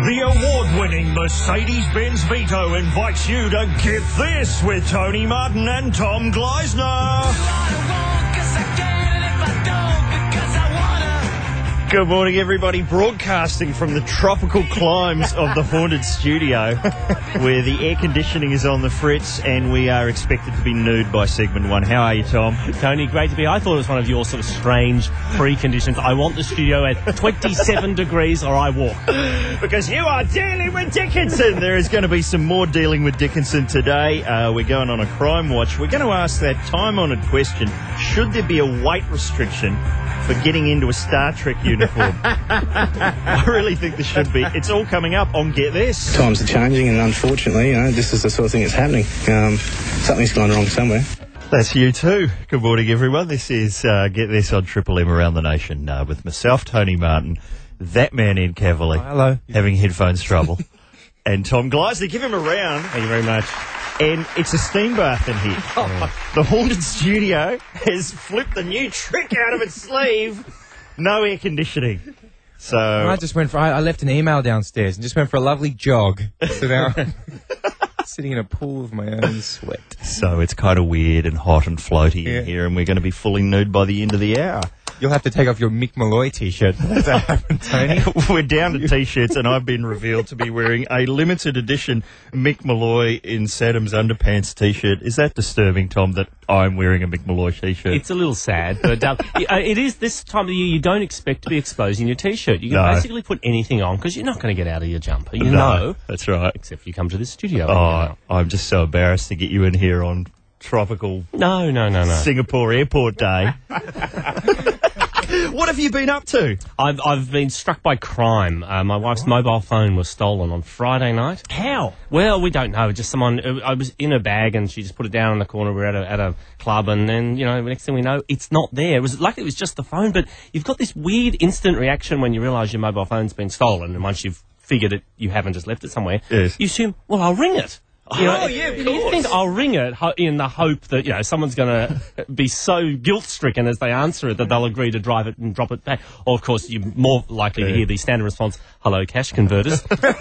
The award-winning Mercedes-Benz Vito invites you to Get This with Tony Martin and Tom Gleisner. Good morning, everybody. Broadcasting from the tropical climes of the haunted studio, where the air conditioning is on the fritz, and we are expected to be nude by segment 1. How are you, Tom? Tony, great to be. I thought it was one of your sort of strange preconditions. I want the studio at 27 degrees or I walk. Because you are dealing with Dickinson. There is going to be some more dealing with Dickinson today. We're going on a crime watch. We're going to ask that time-honoured question: should there be a weight restriction for getting into a Star Trek uniform? I really think there should be. It's all coming up on Get This. Times are changing, and unfortunately, this is the sort of thing that's happening. Something's gone wrong somewhere. That's you too. Good morning, everyone. This is Get This on Triple M around the nation with myself, Tony Martin, that man Ed Cavalier, hello, having headphones trouble, and Tom Gleisner. Give him a round. Thank you very much. And it's a steam bath in here. The haunted studio has flipped a new trick out of its sleeve. No air conditioning. So I just went for. I left an email downstairs and just went for a lovely jog. So now I'm sitting in a pool of my own sweat. So it's kind of weird and hot and floaty in here, and we're going to be fully nude by the end of the hour. You'll have to take off your Mick Malloy t-shirt. Does that happen, Tony? We're down to t-shirts, and I've been revealed to be wearing a limited edition Mick Malloy in Saddam's underpants t-shirt. Is that disturbing, Tom, that I'm wearing a Mick Malloy t-shirt? It's a little sad, but it is this time of the year. You don't expect to be exposing your t-shirt. You can basically put anything on because you're not going to get out of your jumper. You know. That's right. Except if you come to the studio. Oh, I'm just so embarrassed to get you in here on tropical No. Singapore airport day. What have you been up to? I've been struck by crime. My wife's mobile phone was stolen on Friday night. How? Well, we don't know. Just someone. I was in a bag and she just put it down in the corner. We're at a club, and then next thing we know, it's not there. It was luckily it was just the phone, but you've got this weird instant reaction when you realise your mobile phone's been stolen, and once you've figured it, you haven't just left it somewhere. Yes. You assume, well, I'll ring it. Yeah, of course. You think I'll ring it in the hope that someone's going to be so guilt-stricken as they answer it that they'll agree to drive it and drop it back. Or, of course, you're more likely to hear the standard response, "Hello, cash converters." But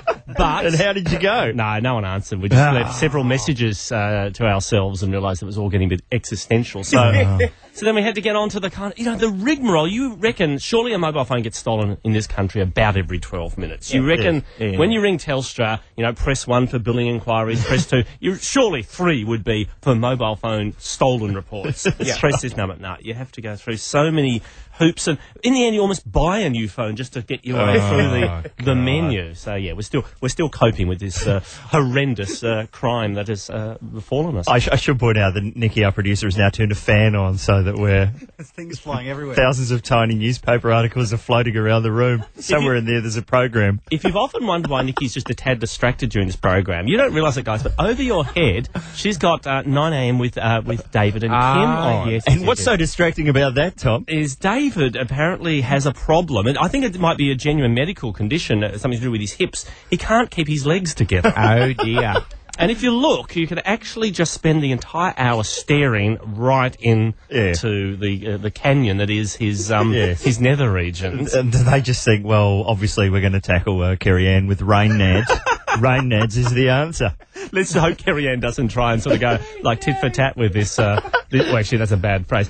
and how did you go? No one answered. We just left several messages to ourselves and realised it was all getting a bit existential. So then we had to get on to the the rigmarole. You reckon surely a mobile phone gets stolen in this country about every 12 minutes. You reckon when you ring Telstra, press 1 for billing inquiries, press 2. Surely 3 would be for mobile phone stolen reports. Press this number. No, you have to go through so many hoops, and in the end you almost buy a new phone just to get your way through the menu. So we're still coping with this horrendous crime that has befallen us. I should point out that Nikki, our producer, has now turned a fan on so that we're things flying everywhere. Thousands of tiny newspaper articles are floating around the room. Somewhere in there's a program. If you've often wondered why Nikki's just a tad distracted during this program, you don't realise it, guys, but over your head she's got 9 a.m. with David and Kim on. Yes, and what's so distracting about that, Tom? Is David apparently has a problem, and I think it might be a genuine medical condition, something to do with his hips. He can't keep his legs together. Oh dear. And if you look, you could actually just spend the entire hour staring right into the canyon that is his nether regions. And they just think, well, obviously we're going to tackle Kerry Ann with rain nads. Rain nads is the answer. Let's hope Kerry Ann doesn't try and sort of go like tit for tat with this. Well, actually, that's a bad phrase.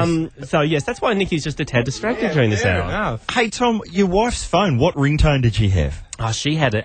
Yes. That's why Nikki's just a tad distracted during this hour. Hey, Tom, your wife's phone, what ringtone did she have? She had a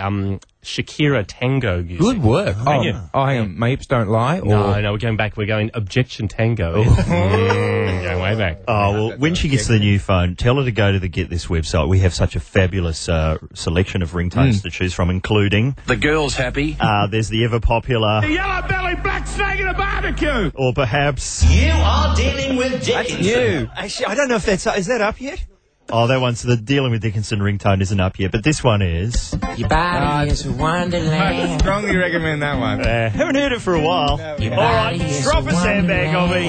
Shakira tango music. Good work. Hang on. My hips don't lie? No, we're going back. We're going objection tango. Going way back. Oh, well, when she gets the new phone, tell her to go to the Get This website. We have such a fabulous selection of ringtones to choose from, including... The girl's happy. There's the ever-popular... The yellow belly black snake in a barbecue. Or perhaps... You are dealing with Dickinson. That's new. Actually, I don't know if that's... Is that up yet? Oh, that one's the Dealing with Dickinson ringtone isn't up yet, but this one is... Your body is a wonderland. I strongly recommend that one. Haven't heard it for a while. All right, drop a sandbag on me.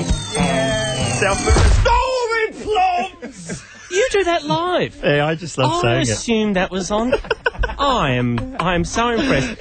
Stole me plums! You do that live. Yeah, I just love saying it. I assumed that was on I am so impressed.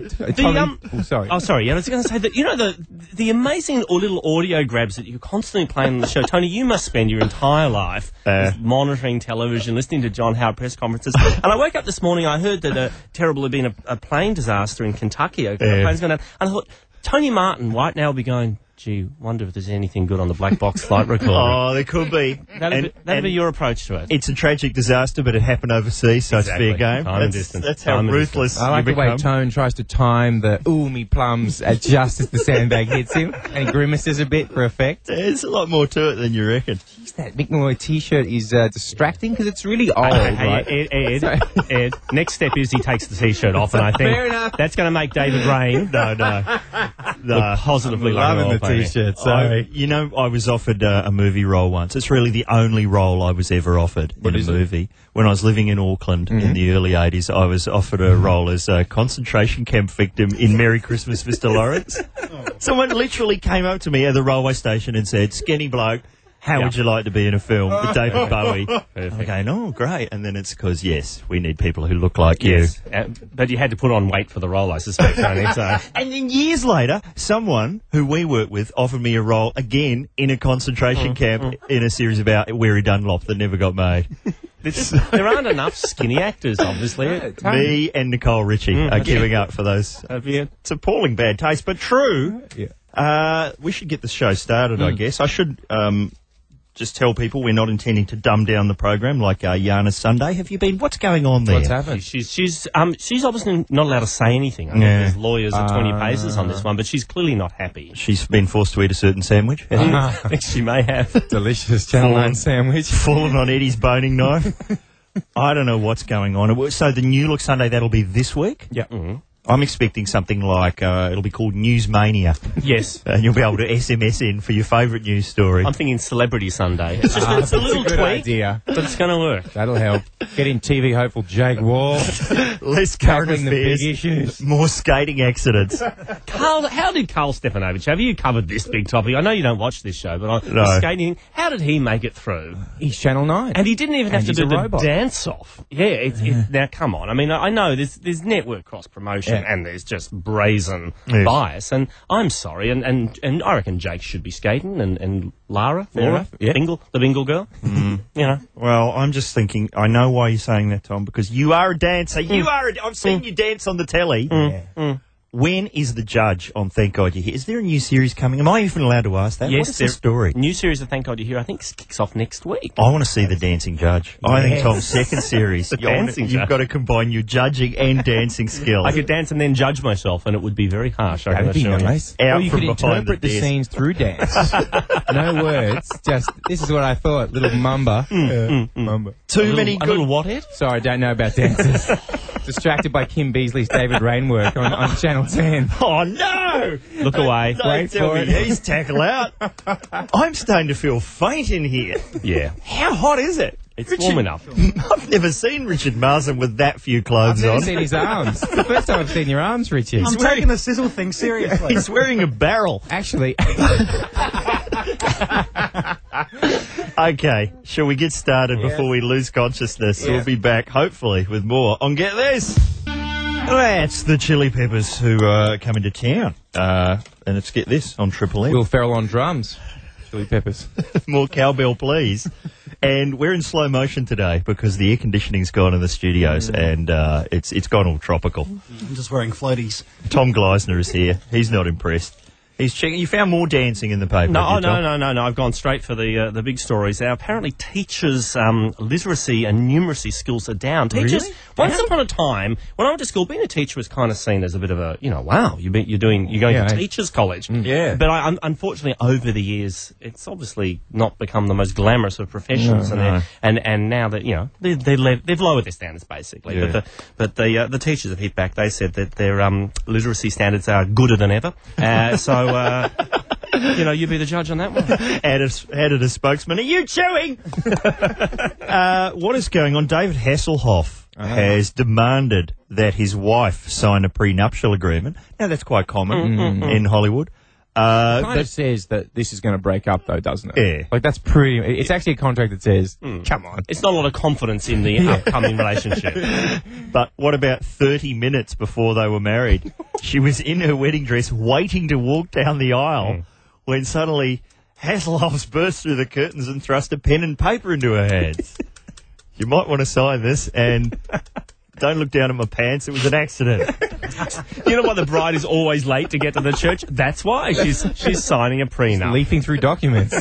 Sorry. Oh, sorry. I was going to say that, you know, the amazing little audio grabs that you're constantly playing on the show. Tony, you must spend your entire life just monitoring television, listening to John Howard press conferences. And I woke up this morning, I heard that terrible had been a plane disaster in Kentucky. A plane's gone down. And I thought, Tony Martin right now will be going, gee, wonder if there's anything good on the black box flight recorder. Oh, there could be. That'd be your approach to it. It's a tragic disaster, but it happened overseas, so Exactly. it's fair game. Time and distance. That's how Time and ruthless I like you the way become. Tone tries to time the me plums at just as the sandbag hits him, and he grimaces a bit for effect. There's a lot more to it than you reckon. That Mick Malloy t-shirt is distracting because it's really old, right? Ed, next step is he takes the t-shirt off, and I think Fair enough. that's going to make David Rain No. look positively like loving an old the pony. t-shirt. Sorry. I was offered a movie role once. It's really the only role I was ever offered in a movie. When I was living in Auckland in the early 80s, I was offered a role as a concentration camp victim in Merry Christmas, Mr. Lawrence. Someone literally came up to me at the railway station and said, "Skinny bloke, how would you like to be in a film with David Bowie?" I'm going, "Oh, great." And then it's because, yes, we need people who look like you. Yes, but you had to put on weight for the role, I suspect, Tony. So. And then years later, someone who we work with offered me a role again in a concentration camp in a series about Weary Dunlop that never got made. There aren't enough skinny actors, obviously. Me and Nicole Richie are queuing up for those. It's appalling bad taste, but true. Yeah. We should get the show started, I guess. I should just tell people we're not intending to dumb down the program like Yana Sunday. Have you been? What's going on there? What's happened? She's obviously not allowed to say anything. I think there's lawyers at 20 paces on this one, but she's clearly not happy. She's been forced to eat a certain sandwich. I think she may have. Delicious Channel 9 sandwich. Fallen on Eddie's boning knife. I don't know what's going on. So the New Look Sunday, that'll be this week? Yeah. I'm expecting something like, it'll be called Newsmania. Yes. And you'll be able to SMS in for your favourite news story. I'm thinking Celebrity Sunday. It's just it's a little good tweak, idea. but it's going to work. That'll help. Get in TV hopeful Jake Wall. Less current Tackling the big affairs, issues. more skating accidents. Carl, how did Carl Stepanovich, have you covered this big topic? I know you don't watch this show, but on No. skating, how did he make it through? He's Channel 9. And he didn't even have And to he's do a the robot. dance-off. Yeah, now come on. I mean, I know there's network cross-promotion and there's just brazen bias, and I'm sorry, and I reckon Jake should be skating, and Laura, Yeah. the Bingle girl. You know. Well, I'm just thinking, I know why you're saying that, Tom, because you are a dancer. I've seen you dance on the telly. When is the judge on Thank God You're Here? Is there a new series coming? Am I even allowed to ask that? Yes, what is the story? New series of Thank God You're Here, I think, kicks off next week. I want to see the dancing judge. I think Tom's second series. Dancing You've judge. got to combine your judging and dancing skills. I could dance and then judge myself, and it would be very harsh. I That'd be can assure you. nice. Out Or you from could behind interpret the the desk. scenes through dance. No words. Just, this is what I thought. Little mumba. Mumba. Too many A good... little what, Ed? Sorry, I don't know about dances. Distracted by Kim Beasley's David Rain work on Channel 10. Oh, no! Look away. Don't Wait tell for me it. he's tackle out. I'm starting to feel faint in here. Yeah. How hot is it? It's warm enough. I've never seen Richard Marsden with that few I've clothes never on. seen his arms. It's the first time I've seen your arms, Richard. I'm taking the sizzle thing seriously. He's wearing a barrel. Actually, Okay, shall we get started before we lose consciousness? We'll be back, hopefully, with more on Get This. That's the Chili Peppers who are coming to town. And it's Get This on Triple M. Will Ferrell on drums. Chili Peppers. More cowbell, please. And we're in slow motion today because the air conditioning's gone in the studios and it's gone all tropical. I'm just wearing floaties. Tom Gleisner is here. He's not impressed. He's checking. You found more dancing in the paper. No, haven't you, Tom? no. I've gone straight for the big stories. Now, apparently, teachers' literacy and numeracy skills are down. Teachers, once upon a time, when I went to school, being a teacher was kind of seen as a bit of a, wow, you're going to teachers' college. Yeah. But unfortunately, over the years, it's obviously not become the most glamorous of professions, and now that they've lowered their standards basically. Yeah. But the teachers have hit back. They said that their literacy standards are gooder than ever. So. You be the judge on that one. Added a spokesman. Are you chewing? What is going on? David Hasselhoff has demanded that his wife sign a prenuptial agreement. Now, that's quite common in Hollywood. Kind of But says that this is going to break up, though, doesn't it? Yeah. Like, that's pretty... It's actually a contract that says, come on. It's not a lot of confidence in the upcoming relationship. but what about 30 minutes before they were married? She was in her wedding dress waiting to walk down the aisle when suddenly Hasselhoff's burst through the curtains and thrust a pen and paper into her hands. You might want to sign this and don't look down at my pants. It was an accident. You know why the bride is always late to get to the church? That's why she's signing a prenup. Leafing through documents.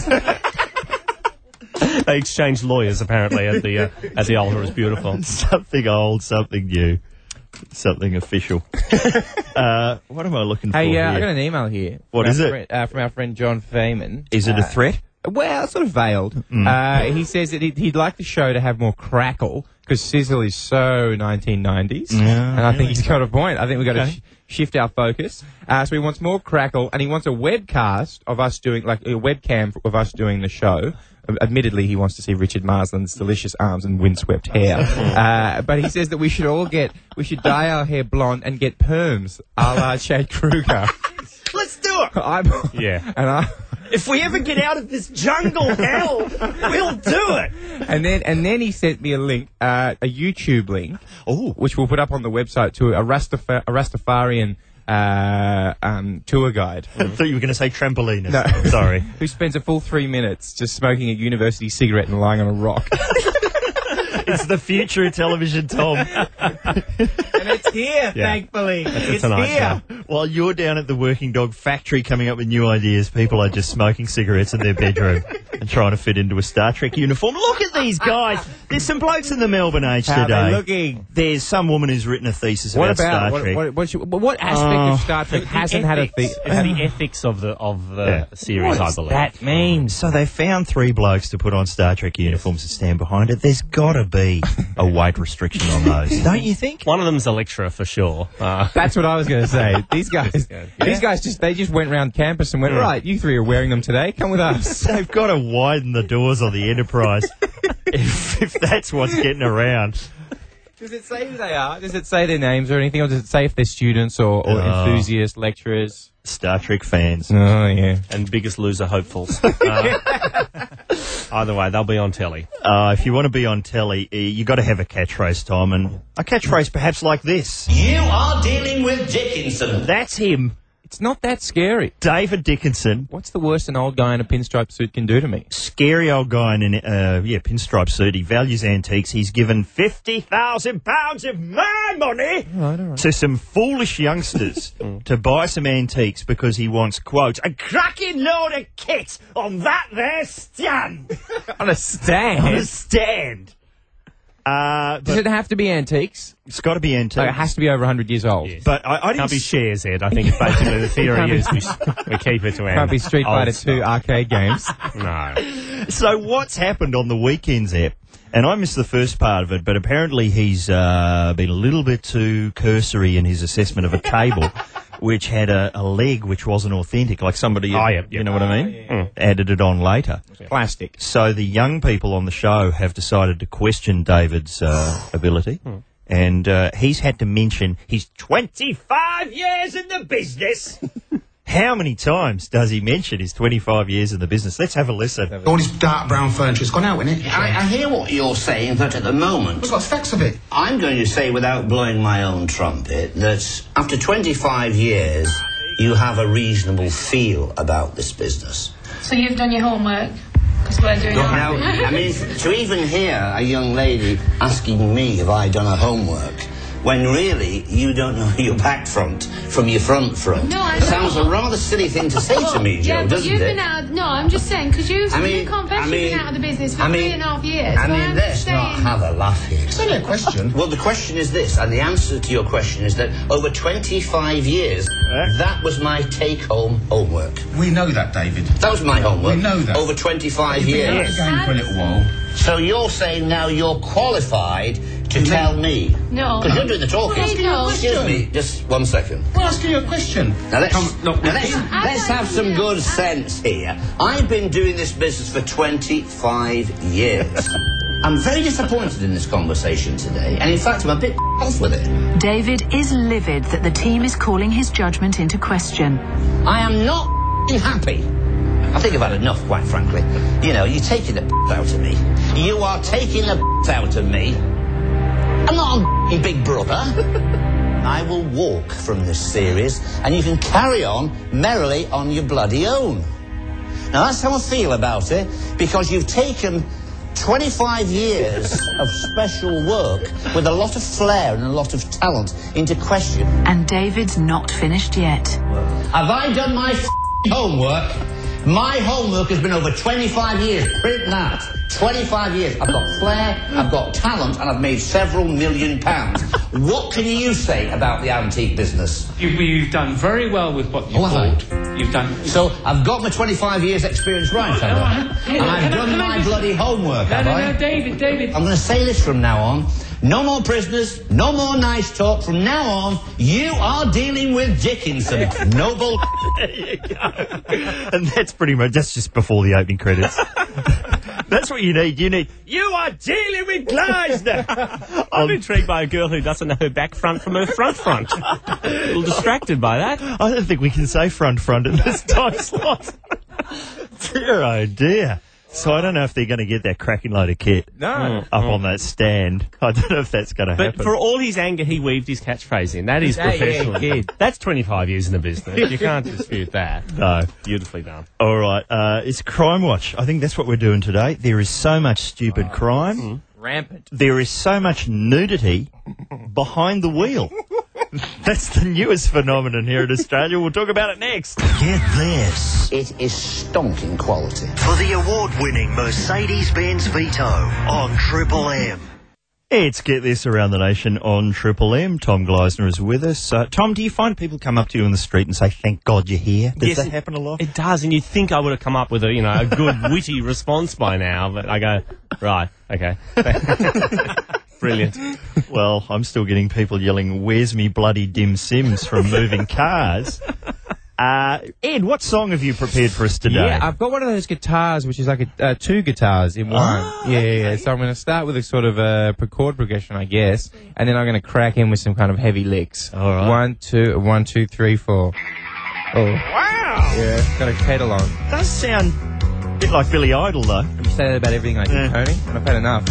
They exchanged lawyers apparently at the altar. It was beautiful. Something old, something new, something official. What am I looking for Hey, here? I got an email here. What from is our it? friend- from our friend John Feynman. Is it a threat? Well, sort of veiled. He says that he'd like the show to have more crackle because Sizzle is so 1990s. And I think he's got a point. I think we've got to shift our focus. So he wants more crackle and he wants a webcast of us doing, like a webcam of us doing the show. Admittedly, he wants to see Richard Marsland's delicious arms and windswept hair. But he says that we should dye our hair blonde and get perms a la Chad Kruger. Let's do it. Yeah. If we ever get out of this jungle hell, we'll do it. And then he sent me a link, a YouTube link, which we'll put up on the website to a Rastafarian tour guide I thought you were going to say trampolinist. No. Sorry. who spends a full 3 minutes just smoking a university cigarette and lying on a rock. It's the future of television, Tom. And it's here, thankfully. It's Tonight here. Show. While you're down at the Working Dog factory coming up with new ideas, people are just smoking cigarettes in their bedroom and trying to fit into a Star Trek uniform. Look at these guys. There's some blokes in the Melbourne Age How today. they looking? There's some woman who's written a thesis about Star Trek. What aspect of Star Trek hasn't had a It's the ethics of the series, I believe. that mean? So they found 3 blokes to put on Star Trek uniforms and stand behind it. There's got to be a weight restriction on those, don't you think? One of them's a lecturer for sure. That's what I was going to say. These guys just went round campus and went, right, you 3 are wearing them today. Come with us. They've got to widen the doors on the Enterprise if that's what's getting around. Does it say who they are? Does it say their names or anything? Or does it say if they're students or enthusiasts, lecturers? Star Trek fans. Oh, yeah. And biggest loser hopefuls. Either way, they'll be on telly. If you want to be on telly, you got to have a catchphrase, Tom, and a catchphrase perhaps like this. You are dealing with Dickinson. That's him, It's not that scary. David Dickinson. What's the worst an old guy in a pinstripe suit can do to me? Scary old guy in an pinstripe suit. He values antiques. He's given £50,000 of my money to some foolish youngsters to buy some antiques because he wants, quote, a cracking load of kit on that there stand. On a stand? On a stand. Does it have to be antiques? It's got to be antiques. Like, it has to be over 100 years old. Yes. But I didn't Can't be shares, Ed. I think it's basically the theory is we keep it to our Can't be Street old Fighter stuff. 2 arcade games. No. So what's happened on the weekends, Ep? And I missed the first part of it, but apparently he's been a little bit too cursory in his assessment of a table, which had a leg which wasn't authentic, like somebody, you know what I mean? Added it on later. Plastic. So the young people on the show have decided to question David's ability. And he's had to mention he's 25 years in the business. How many times does he mention his 25 years in the business? Let's have a listen. All this dark brown furniture's gone out, isn't it? I hear what you're saying, but at the moment, What's got facts of it? I'm going to say, without blowing my own trumpet, that after 25 years, you have a reasonable feel about this business. So you've done your homework? Because we're doing ours. Now, I mean, to even hear a young lady asking me if I'd done her homework, when really you don't know your back front from your front. No, I Sounds a rather silly thing to say to me, Joe, yeah, but doesn't you've it? been out. No, I'm just saying because you confessed you've been out of the business for 3.5 years. I so mean, I'm let's just not saying- have a laugh here. It's only a question. Well, the question is this, and the answer to your question is that over 25 years, that was my take-home homework. We know that, David. That was my homework. We know that. Over 25 You've been out of years. the game for a little while. So you're saying now you're qualified to tell me? No. Because you're doing the talking. Hey, no. Excuse me, just 1 second. Well, asking you a question. Now let's, Look, now let's have some good sense here. I've been doing this business for 25 years. I'm very disappointed in this conversation today, and in fact I'm a bit off with it. David is livid that the team is calling his judgment into question. I am not happy. I think I've had enough, quite frankly. You know, you're taking the out of me. You are taking the out of me. I'm not a big brother. I will walk from this series, and you can carry on merrily on your bloody own. Now, that's how I feel about it, because you've taken 25 years of special work with a lot of flair and a lot of talent into question. And David's not finished yet. Have I done my homework? My homework has been over 25 years. Print that. 25 years. I've got flair, I've got talent, and I've made several £1 million. What can you say about the antique business? You've done very well with what you bought. You've done. So I've got my 25 years experience right, have I? And I've done my bloody homework, have I? No, David. I'm going to say this from now on. No more prisoners, no more nice talk. From now on, you are dealing with Dickinson. No bull. There you go. And that's just before the opening credits. That's what you need. You are dealing with Gleisner. I'm intrigued by a girl who doesn't know her back front from her front. A little distracted by that. I don't think we can say front in this time slot. Dear, oh dear. So I don't know if they're going to get that cracking load of kit up on that stand. I don't know if that's going to happen. But for all his anger, he weaved his catchphrase in. That is professional. Yeah. That's 25 years in the business. You can't dispute that. No. Beautifully done. All right. It's Crime Watch. I think that's what we're doing today. There is so much stupid crime. Rampant. There is so much nudity behind the wheel. That's the newest phenomenon here in Australia. We'll talk about it next. Get this. It is stonking quality. For the award-winning Mercedes-Benz Vito on Triple M. It's Get This Around the Nation on Triple M. Tom Gleisner is with us. Tom, do you find people come up to you in the street and say, "Thank God you're here"? Does that happen a lot? It does, and you'd think I would have come up with a good, witty response by now, but I go, right, okay. Brilliant. Well, I'm still getting people yelling, "Where's me bloody Dim Sims" from moving cars. Ed, what song have you prepared for us today? Yeah, I've got one of those guitars, which is like two guitars in one. Yeah. So I'm going to start with a sort of chord progression, I guess, and then I'm going to crack in with some kind of heavy licks. All right. 1, 2, 3, 4. Oh. Wow! Yeah, got a pedal on. Does sound a bit like Billy Idol, though. You say that about everything I do, Tony, and I've had enough.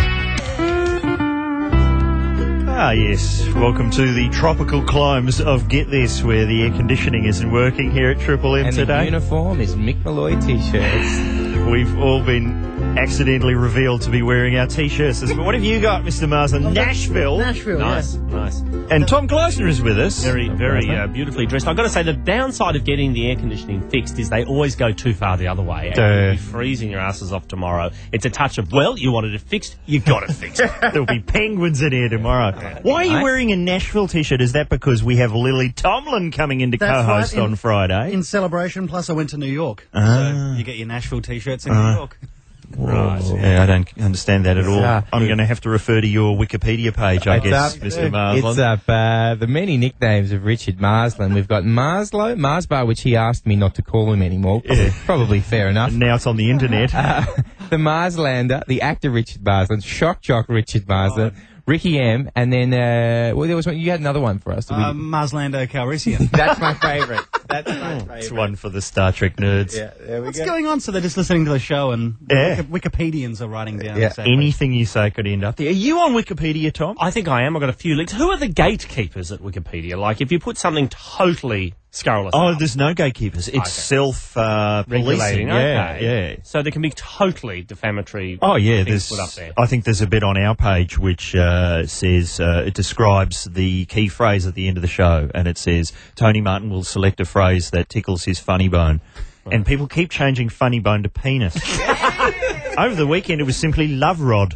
Ah, yes. Welcome to the tropical climes of Get This, where the air conditioning isn't working here at Triple M today. And the uniform is Mick Malloy T-shirts. We've all been accidentally revealed to be wearing our T-shirts. But what have you got, Mr. Marsden? Nashville. Nice. And Tom Gleisner is with us. Very beautifully dressed. I've got to say, the downside of getting the air conditioning fixed is they always go too far the other way. And you'll be freezing your asses off tomorrow. It's a touch of, well, you wanted it fixed, you got it fixed. There'll be penguins in here tomorrow. Why are you wearing a Nashville T-shirt? Is that because we have Lily Tomlin coming in to co-host on Friday? In celebration, plus I went to New York. So you get your Nashville T-shirts in New York. Right. Yeah, I don't understand that at all. I'm going to have to refer to your Wikipedia page, I guess, Mr. Marsland. It's up the many nicknames of Richard Marsland. We've got Marsbar, which he asked me not to call him anymore. Probably fair enough. And now it's on the internet. The Marslander, the actor Richard Marsland, Shock Jock Richard Marsland, Ricky M, and then there was one. You had another one for us. Marslando Calrissian. That's my favourite. It's one for the Star Trek nerds. Yeah, there we What's going on? So they're just listening to the show, and Wikipedians are writing down. Exactly. Anything you say could end up there. Are you on Wikipedia, Tom? I think I am. I've got a few links. Who are the gatekeepers at Wikipedia? Like, if you put something totally scurrilous up, there's no gatekeepers. It's self-policing. Yeah. So there can be totally defamatory things put up there. I think there's a bit on our page which says, it describes the key phrase at the end of the show, and it says, Tony Martin will select a phrase that tickles his funny bone. And people keep changing funny bone to penis. Over the weekend, it was simply love rod.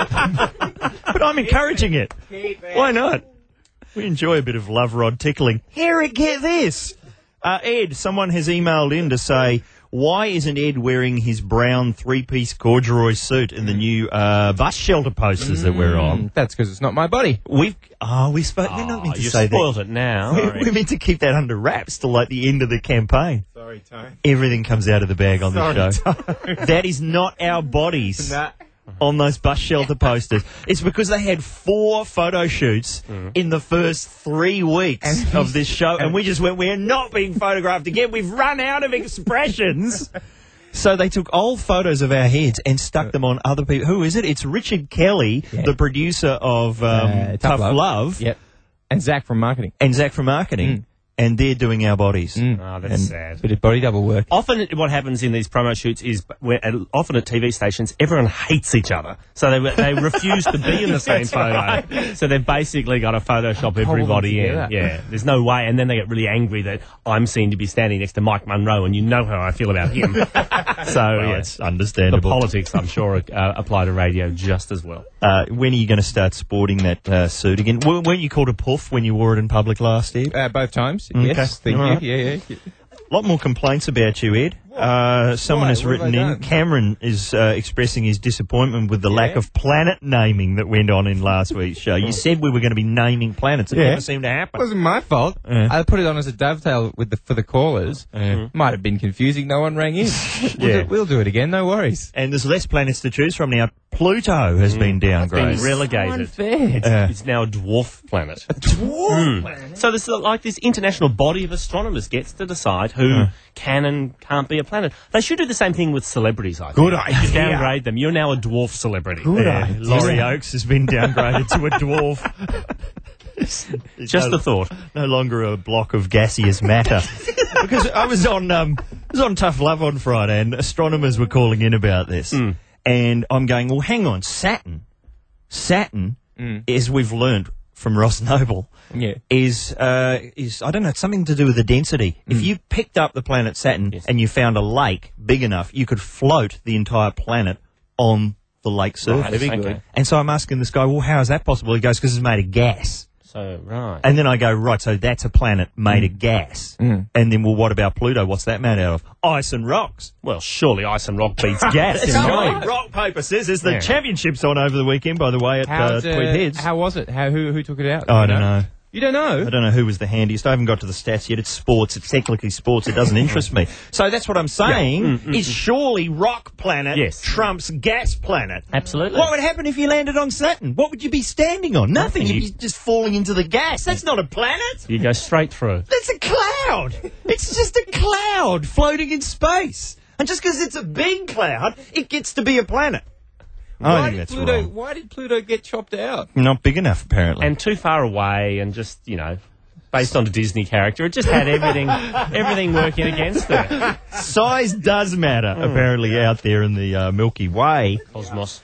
But I'm encouraging it. Why not? We enjoy a bit of love rod tickling. Get this. Ed, someone has emailed in to say, why isn't Ed wearing his brown three-piece corduroy suit in the new bus shelter posters that we're on? That's because it's not my body. We're not meant to say that. You spoiled it now. We're meant to keep that under wraps till like the end of the campaign. Sorry, Tony. Everything comes out of the bag on this show. That is not our bodies. Nah. on those bus shelter posters. It's because they had 4 photo shoots in the first 3 weeks of this show, and we just went, we're not being photographed again. We've run out of expressions. So they took old photos of our heads and stuck them on other people. Who is it? It's Richard Kelly, the producer of Tough Love. Yep. And Zach from marketing. And they're doing our bodies. Oh, that's sad. Bit of body double work. Often what happens in these promo shoots is, often at TV stations, everyone hates each other. So they refuse to be in the same photo. Right. So they've basically got to Photoshop everybody in. Yeah, there's no way. And then they get really angry that I'm seen to be standing next to Mike Munro, and you know how I feel about him. So, it's understandable. The politics, I'm sure, apply to radio just as well. When are you going to start sporting that suit again? Weren't you called a puff when you wore it in public last year? Both times. Yes, thank you. Yeah. A lot more complaints about you, Ed. Someone has written in. Cameron is expressing his disappointment with the lack of planet naming that went on in last week's show. You said we were going to be naming planets. It never seemed to happen. It wasn't my fault. I put it on as a dovetail for the callers. Might have been confusing. No one rang in. We'll do it again. No worries. And there's less planets to choose from now. Pluto has been downgraded. It's been relegated. It's now a dwarf planet. A dwarf planet? So this international body of astronomers gets to decide who can and can't be a planet. They should do the same thing with celebrities, I think. Good idea. Just downgrade them. You're now a dwarf celebrity. Good idea. Laurie Oakes has been downgraded to a dwarf. Just a thought. No longer a block of gaseous matter. Because I was on Tough Love on Friday, and astronomers were calling in about this. And I'm going, well, hang on, Saturn, as we've learned from Ross Noble, is I don't know, it's something to do with the density. If you picked up the planet Saturn and you found a lake big enough, you could float the entire planet on the lake surface. Okay. And so I'm asking this guy, well, how is that possible? He goes, because it's made of gas. So, right. And then I go, right, so that's a planet made of gas. And then, well, what about Pluto? What's that made out of? Ice and rocks. Well, surely ice and rock beats gas. Rock, paper, scissors. The championship's on over the weekend, by the way, at Tweed Heads. How was it? Who took it out? I don't know. You don't know? I don't know who was the handiest. I haven't got to the stats yet. It's sports. It's technically sports. It doesn't interest me. So that's what I'm saying is surely rock planet trumps gas planet. Absolutely. What would happen if you landed on Saturn? What would you be standing on? Nothing. You'd be just falling into the gas. That's not a planet. You go straight through. That's a cloud. It's just a cloud floating in space. And just because it's a big cloud, it gets to be a planet. I think that's wrong. Why did Pluto get chopped out? Not big enough, apparently. And too far away and just, based on a Disney character. It just had everything working against it. Size does matter, apparently, out there in the Milky Way. Cosmos.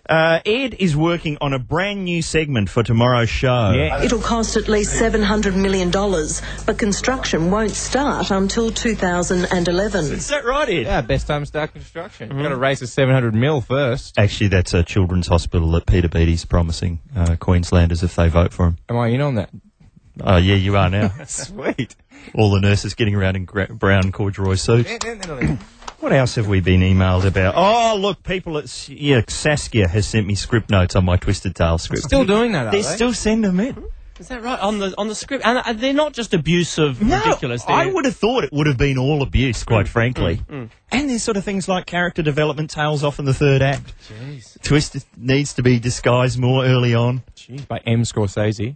Ed is working on a brand new segment for tomorrow's show. Yeah. It'll cost at least $700 million, but construction won't start until 2011. Is that right, Ed? Yeah, best time to start construction. You've got to raise the $700 million first. Actually, that's a children's hospital that Peter Beattie's promising Queenslanders if they vote for him. Am I in on that? Oh, yeah, you are now. Sweet. All the nurses getting around in brown corduroy suits. What else have we been emailed about? Oh, look, people at Saskia has sent me script notes on my Twisted Tale script. Still doing that, are they? Still send them in. Is that right? On the script? And they're not just abusive, ridiculous. I would have thought it would have been all abuse, quite frankly. And there's sort of things like character development tails off in the third act. Jeez. Twist needs to be disguised more early on. Jeez, by M. Scorsese.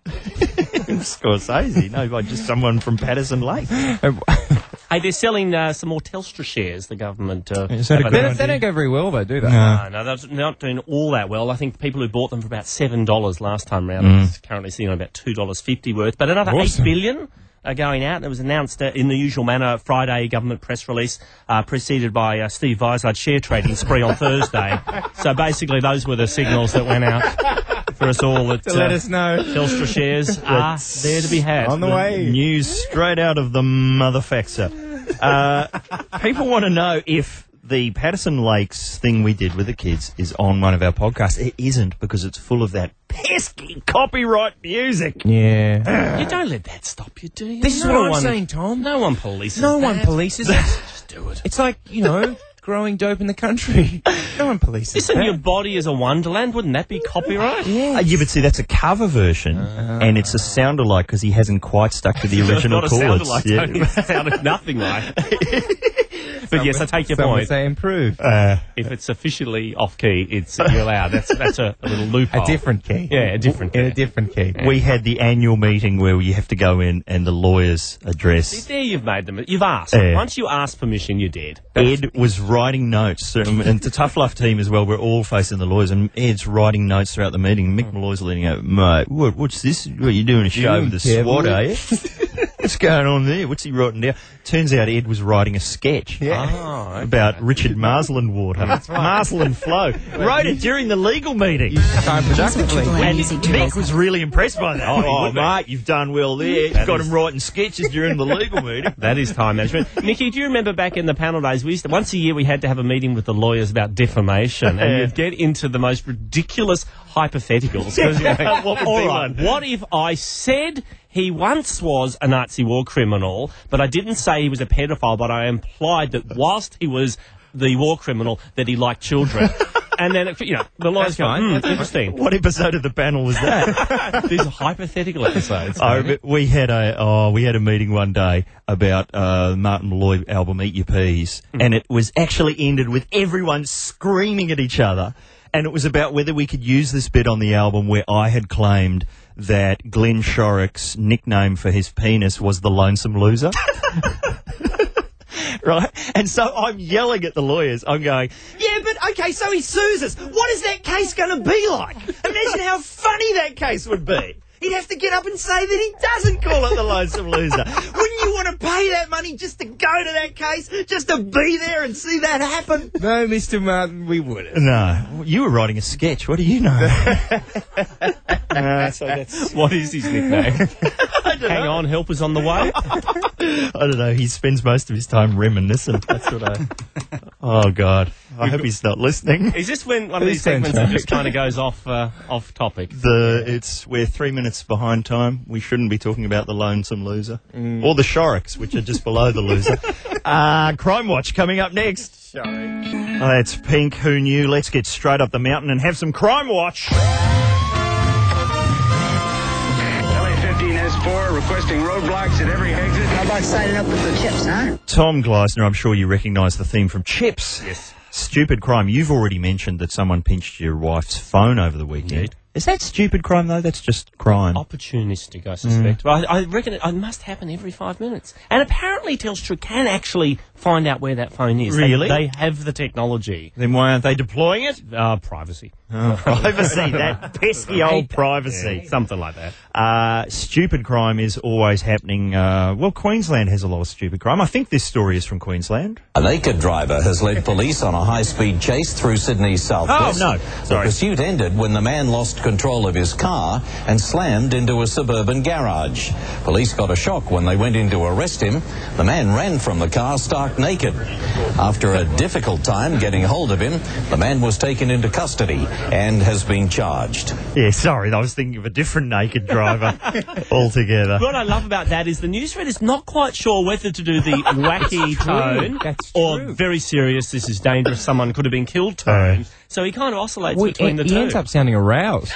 Scorsese? No, by just someone from Patterson Lake. Hey, they're selling some more Telstra shares, the government. They don't go very well, though, do they? No, they're not doing all that well. I think people who bought them for about $7 last time round are currently sitting on about $2.50 worth. But another $8 billion are going out. It was announced in the usual manner, Friday government press release, preceded by Steve Vizard's share trading spree on Thursday. So basically those were the signals that went out for us all that to let us know Telstra shares are there to be had. On the way. News straight out of the motherfaxer. People want to know if the Patterson Lakes thing we did with the kids is on one of our podcasts. It isn't, because it's full of that pesky copyright music. Yeah. You don't let that stop you, do you? This is what I'm saying, Tom. No one polices No one polices it. Just do it. It's like, growing dope in the country. No one polices Listen, that. Your body is a wonderland. Wouldn't that be copyright? Yeah, but see, that's a cover version, and it's a sound-alike because he hasn't quite stuck to the original chords. Not a sound-alike. It sounded nothing like. But yes, I take your Some would point. say improve. If it's officially off key, you're allowed. That's a little loophole. A different key. Yeah, a different key. In a different key. We had the annual meeting where you have to go in and the lawyers address. There you've made them. You've asked. Yeah. Once you ask permission, you're dead. Ed was writing notes, and it's a tough love team as well. We're all facing the lawyers, and Ed's writing notes throughout the meeting. Mick Malloy's leading out, mate, what's this? What, you doing a show with the SWAT, are you? What's going on there? What's he writing down? Turns out Ed was writing a sketch about Richard Marsland water. Marsland flow. Wrote it during the legal meeting. Time productively. And Mick was really impressed by that. Oh, mate, you've done well there. You've got him writing sketches during the legal meeting. That is time management. Nicky, do you remember back in the panel days, once a year we had to have a meeting with the lawyers about defamation, and you'd get into the most ridiculous hypotheticals. What if I said he once was a Nazi war criminal, but I didn't say he was a pedophile, but I implied that whilst he was the war criminal, that he liked children. And then, the lawyers go, that's interesting. What episode of the panel was that? These are hypothetical episodes. We had a meeting one day about Martin Malloy album Eat Your Peas, and it was actually ended with everyone screaming at each other, and it was about whether we could use this bit on the album where I had claimed that Glenn Shorrock's nickname for his penis was the Lonesome Loser. Right? And so I'm yelling at the lawyers. I'm going, yeah, but okay, so he sues us. What is that case going to be like? Imagine how funny that case would be. He'd have to get up and say that he doesn't call it the Lonesome Loser. Wouldn't you want to pay that money just to go to that case, just to be there and see that happen? No, Mr. Martin, we wouldn't. No. You were writing a sketch. What do you know? What is his nickname? Hang on, help is on the way. I don't know. He spends most of his time reminiscing. That's what I... Oh, God. I hope he's not listening. Is this when one of these segments that just kind of goes off topic? We're 3 minutes behind time. We shouldn't be talking about the Lonesome Loser. Or the Shorrocks, which are just below the loser. Crime Watch coming up next. Sorry. Oh, that's Pink. Who knew? Let's get straight up the mountain and have some Crime Watch. LA15S4 requesting roadblocks at every exit. How about signing up with the Chips, huh? Tom Gleisner, I'm sure you recognise the theme from Chips. Yes. Stupid crime. You've already mentioned that someone pinched your wife's phone over the weekend. Indeed. Is that stupid crime, though? That's just crime. Opportunistic, I suspect. Well, I reckon it must happen every 5 minutes. And apparently Telstra can actually find out where that phone is. Really? They have the technology. Then why aren't they deploying it? Privacy. Privacy, that pesky old privacy. Yeah, something like that. Stupid crime is always happening. Queensland has a lot of stupid crime. I think this story is from Queensland. A naked driver has led police on a high-speed chase through Sydney's southwest. Oh, no. The pursuit ended when the man lost control of his car and slammed into a suburban garage. Police got a shock when they went in to arrest him. The man ran from the car stark naked. After a difficult time getting hold of him, the man was taken into custody and has been charged. Yeah, sorry, I was thinking of a different naked driver altogether. What I love about that is the newsreader's not quite sure whether to do the wacky tone or very serious, this is dangerous, someone could have been killed tone. So he kind of oscillates between the two. He ends up sounding aroused.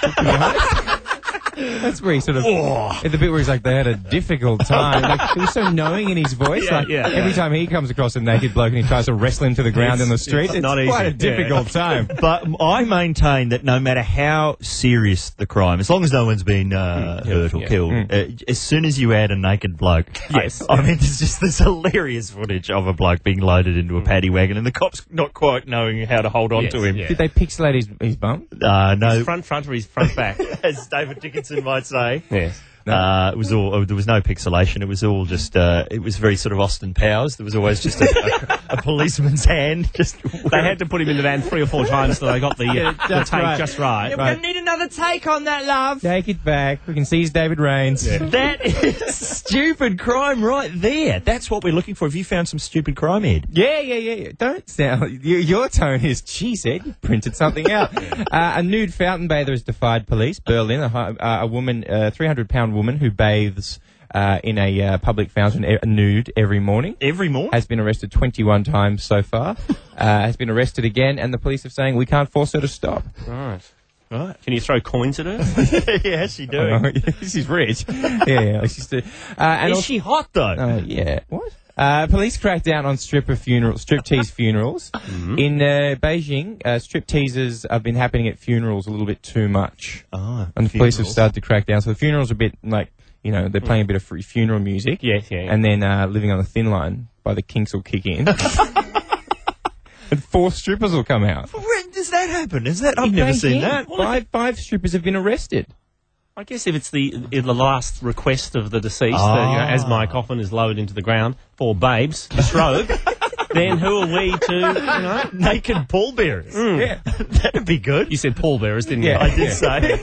That's where he sort of, at the bit where he's like, they had a difficult time. Like, he was so knowing in his voice. Every time he comes across a naked bloke and he tries to wrestle him to the ground in the street, it's not quite easy. a difficult time. But I maintain that no matter how serious the crime, as long as no one's been hurt or killed, as soon as you add a naked bloke, I mean, there's just this hilarious footage of a bloke being loaded into a paddy wagon and the cops not quite knowing how to hold on to him. Did they pixelate his bum? No. His front or his front back? As David Dickinson might say. Yes. It was all. There was no pixelation. It was all just. It was very sort of Austin Powers. There was always just a policeman's hand. They had to put him in the van 3 or 4 times so they got the take just right. Yeah, we're going to need another take on that, love. Take it back. We can seize David Rains. Yeah. That is stupid crime right there. That's what we're looking for. Have you found some stupid crime, Ed? Yeah. Don't sound... Your tone is, geez, Ed, you printed something out. A nude fountain bather has defied police. Berlin, a woman, 300-pound woman who bathes in a public fountain nude every morning. Every morning? Has been arrested 21 times so far. Has been arrested again, and the police are saying we can't force her to stop. Right. Can you throw coins at her? Yeah, she do. She's rich. Yeah. She's is she hot, though? Yeah. What? Police crack down on striptease funerals. In Beijing, stripteasers have been happening at funerals a little bit too much. And the police have started to crack down. So the funerals are a bit like, you know, they're playing a bit of free funeral music. Yeah. And then Living on a Thin Line by the Kinks will kick in. And 4 strippers will come out. When does that happen? I've never seen that. Five strippers have been arrested. I guess if it's the last request of the deceased, as my coffin is lowered into the ground for babes to stroke, then who are we to, naked pallbearers? Yeah. That'd be good. You said pallbearers, didn't you? I did say.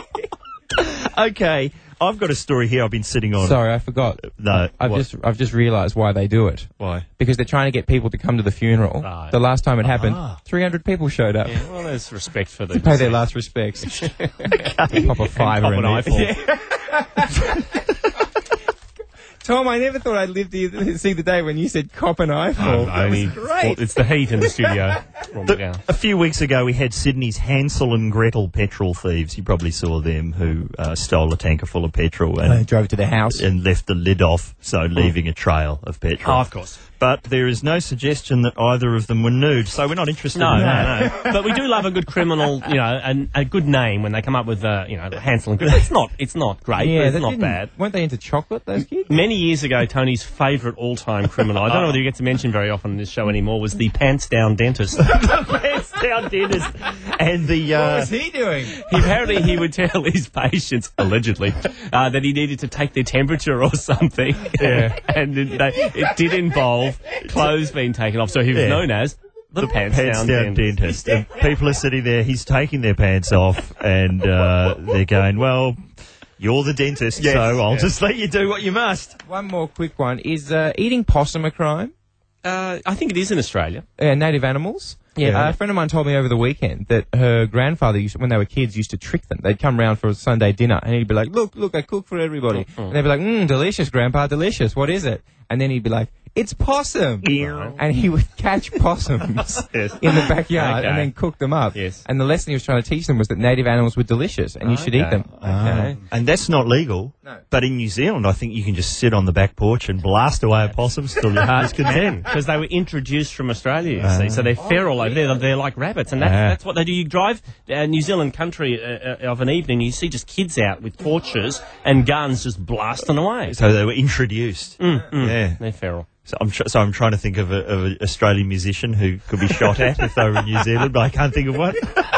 Okay, I've got a story here I've been sitting on. Sorry, I forgot. No, I've just realised why they do it. Why? Because they're trying to get people to come to the funeral. Right. The last time it happened, 300 people showed up. Yeah, well, there's respect for the To pay their last respects. Pop a fiver in there. Tom, I never thought I'd live to see the day when you said cop an eyeful. That was great. It's the heat in the studio. A few weeks ago, we had Sydney's Hansel and Gretel petrol thieves. You probably saw them, who stole a tanker full of petrol and drove to the house and left the lid off, so leaving a trail of petrol. Oh, of course. But there is no suggestion that either of them were nude, so we're not interested in that. No. But we do love a good criminal, and a good name when they come up with, Hansel and Gretel. It's not great, but it's not bad. Weren't they into chocolate, those kids? Many years ago, Tony's favourite all-time criminal, I don't know whether you get to mention very often in this show anymore, was the pants-down dentist. The pants-down dentist. And the... what was he doing? Apparently he would tell his patients, allegedly, that he needed to take their temperature or something. Yeah. And it did involve clothes being taken off, so he was known as the pants-down dentist. And people are sitting there, he's taking their pants off, and they're going, well, you're the dentist, so I'll just let you do what you must. One more quick one. Is eating possum a crime? I think it is in Australia. Native animals? Yeah. A friend of mine told me over the weekend that her grandfather, when they were kids, used to trick them. They'd come round for a Sunday dinner, and he'd be like, look, I cook for everybody. And they'd be like, delicious, Grandpa, delicious. What is it? And then he'd be like, it's possum. And he would catch possums in the backyard and then cook them up. Yes. And the lesson he was trying to teach them was that native animals were delicious and you should eat them. Okay. And that's not legal. No. But in New Zealand, I think you can just sit on the back porch and blast away a possum till your heart's content. Because they were introduced from Australia, you see. So they're feral over there. They're like rabbits. And that's what they do. You drive New Zealand country of an evening, you see just kids out with torches and guns just blasting away. So they were introduced. Yeah. They're feral. So I'm trying to think of an Australian musician who could be shot at if they were in New Zealand, but I can't think of one.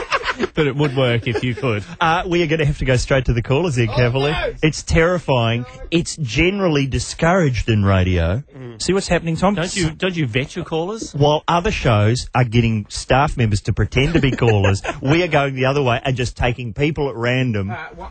But it would work if you could. We are going to have to go straight to the callers here, Cavalier. No. It's terrifying. It's generally discouraged in radio. See what's happening, Tom? Don't you vet your callers? While other shows are getting staff members to pretend to be callers, we are going the other way and just taking people at random.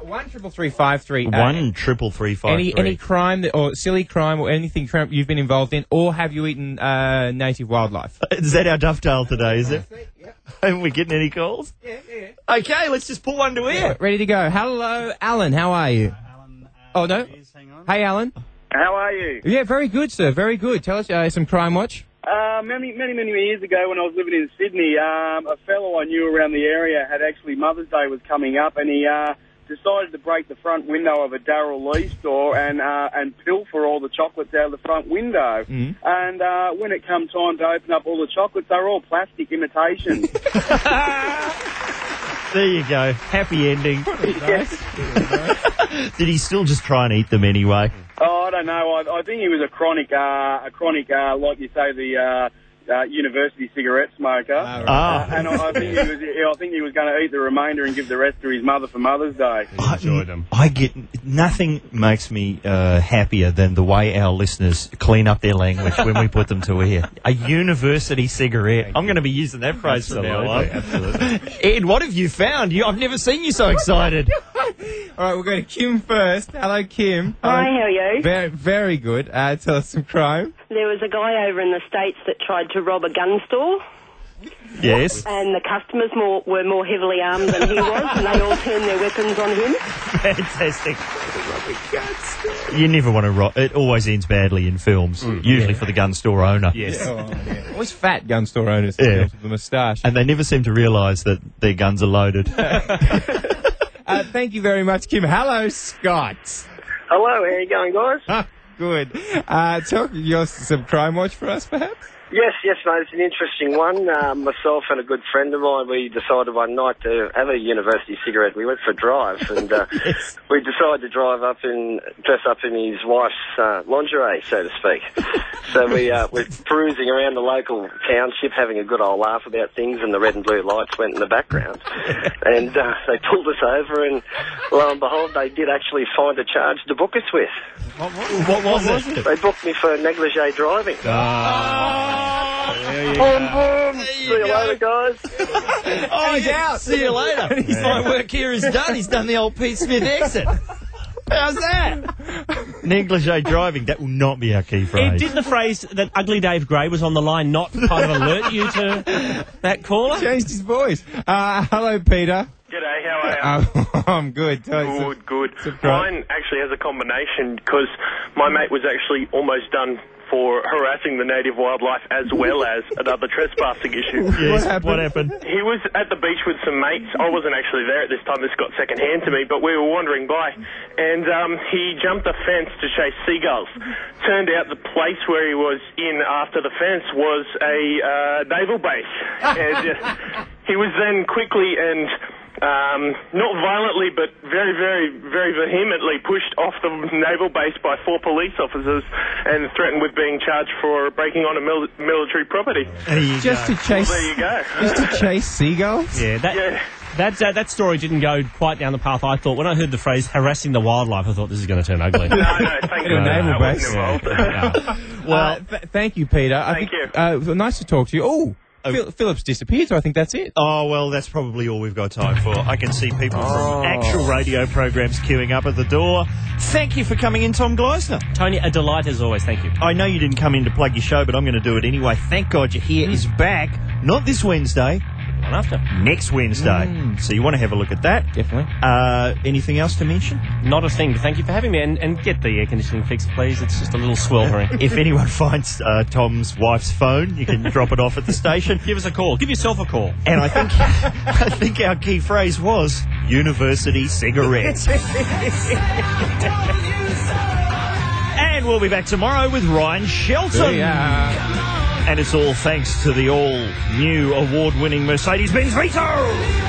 1-333-533. 1-333-533. Any crime or silly crime or anything you've been involved in, or have you eaten native wildlife? Is that our dovetail today, is it? Haven't we getting any calls? Yeah. Okay, let's just put one to air. Ready to go. Hello, Alan. How are you? Alan, oh, no. Hang on. Hey, Alan. How are you? Yeah, very good, sir. Very good. Tell us some Crime Watch. Many years ago when I was living in Sydney, a fellow I knew around the area had actually Mother's Day was coming up, and he decided to break the front window of a Darryl Lee store and pilfer all the chocolates out of the front window. Mm. And when it come time to open up all the chocolates, they were all plastic imitations. There you go. Happy ending. Did he still just try and eat them anyway? Oh, I don't know. I think he was a chronic, like you say, the university cigarette smoker. And I think he was going to eat the remainder and give the rest to his mother for Mother's Day. I enjoyed them. Nothing makes me happier than the way our listeners clean up their language when we put them to air. A university cigarette. I'm going to be using that phrase from now on. Absolutely. Ed, what have you found? I've never seen you so excited. All right, we'll go to Kim first. Hello, Kim. Hi, how are you? Very, very good. Tell us some crime. There was a guy over in the States that tried to rob a gun store. Yes. And the customers were more heavily armed than he was, and they all turned their weapons on him. Fantastic. You never want to rob. It always ends badly in films, usually for the gun store owner. Yes. Always fat gun store owners with the moustache. And they never seem to realise that their guns are loaded. Thank you very much, Kim. Hello, Scott. Hello, how you going, guys? Good. Talk some Crime Watch for us, perhaps? Yes, mate. It's an interesting one. Myself and a good friend of mine, we decided one night to have a university cigarette. We went for a drive, and we decided to dress up in his wife's lingerie, so to speak. So we're perusing around the local township, having a good old laugh about things, and the red and blue lights went in the background. And they pulled us over, and lo and behold, they did actually find a charge to book us with. What was it? They booked me for negligee driving. Boom. See you later, guys. He's out. See you later. My work here is done. He's done the old Pete Smith exit. How's that? Negligee driving. That will not be our key phrase. Did the phrase that Ugly Dave Gray was on the line not kind of alert you to that caller? Changed his voice. Hello, Peter. G'day, how are you? I'm good. Good. Mine actually has a combination because my mate was actually almost done for harassing the native wildlife as well as another trespassing issue. Yes, what happened? He was at the beach with some mates. I wasn't actually there at this time. This got second hand to me, but we were wandering by, and he jumped a fence to chase seagulls. Turned out the place where he was in after the fence was a naval base. And he was then quickly and not violently, but very, very, very vehemently pushed off the naval base by 4 police officers and threatened with being charged for breaking on a military property. Just to chase. Well, there you go. Just to chase seagulls. Yeah. That story didn't go quite down the path I thought. When I heard the phrase harassing the wildlife, I thought this is going to turn ugly. No, thank you. Naval base. Well, thank you, Peter. Thank you. Nice to talk to you. Oh. Philip's disappeared, so I think that's it. Oh, well, that's probably all we've got time for. I can see people from actual radio programs queuing up at the door. Thank you for coming in, Tom Gleisner. Tony, a delight as always. Thank you. I know you didn't come in to plug your show, but I'm going to do it anyway. Thank God You're Here is back. Not this Wednesday. One after. Next Wednesday. So you want to have a look at that. Definitely. Anything else to mention? Not a thing, but thank you for having me. And get the air conditioning fixed, please. It's just a little sweltering. If anyone finds Tom's wife's phone, you can drop it off at the station. Give us a call. Give yourself a call. And I think our key phrase was university cigarettes. And we'll be back tomorrow with Ryan Shelton. And it's all thanks to the all-new award-winning Mercedes-Benz Vito.